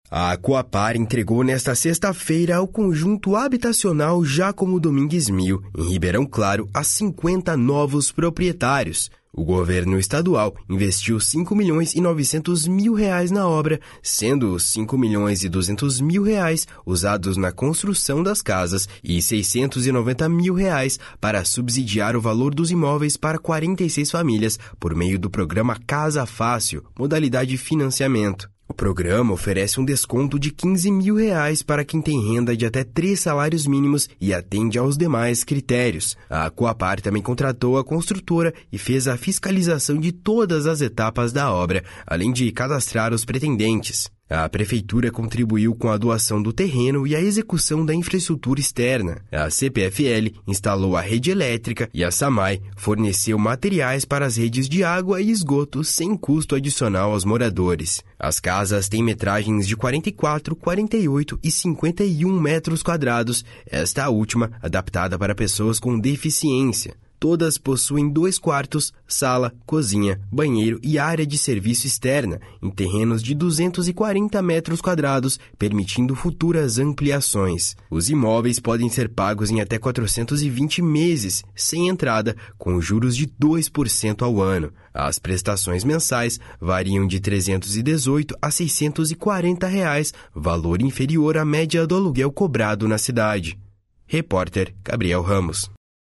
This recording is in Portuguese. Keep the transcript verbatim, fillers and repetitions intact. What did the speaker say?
A Coapar entregou nesta sexta-feira ao conjunto habitacional Jacomo Domingues Mil, em Ribeirão Claro, a cinquenta novos proprietários. O governo estadual investiu cinco milhões e novecentos mil reais na obra, sendo os cinco milhões e duzentos mil reais usados na construção das casas e seiscentos e noventa mil reais para subsidiar o valor dos imóveis para quarenta e seis famílias por meio do programa Casa Fácil, modalidade financiamento. O programa oferece um desconto de quinze mil reais para quem tem renda de até três salários mínimos e atende aos demais critérios. A Coapar também contratou a construtora e fez a fiscalização de todas as etapas da obra, além de cadastrar os pretendentes. A prefeitura contribuiu com a doação do terreno e a execução da infraestrutura externa. A C P F L instalou a rede elétrica e a SAMAI forneceu materiais para as redes de água e esgoto sem custo adicional aos moradores. As casas têm metragens de quarenta e quatro, quarenta e oito e cinquenta e um metros quadrados, esta última adaptada para pessoas com deficiência. Todas possuem dois quartos, sala, cozinha, banheiro e área de serviço externa, em terrenos de duzentos e quarenta metros quadrados, permitindo futuras ampliações. Os imóveis podem ser pagos em até quatrocentos e vinte meses, sem entrada, com juros de dois por cento ao ano. As prestações mensais variam de trezentos e dezoito a seiscentos e quarenta reais, valor inferior à média do aluguel cobrado na cidade. Repórter Gabriel Ramos.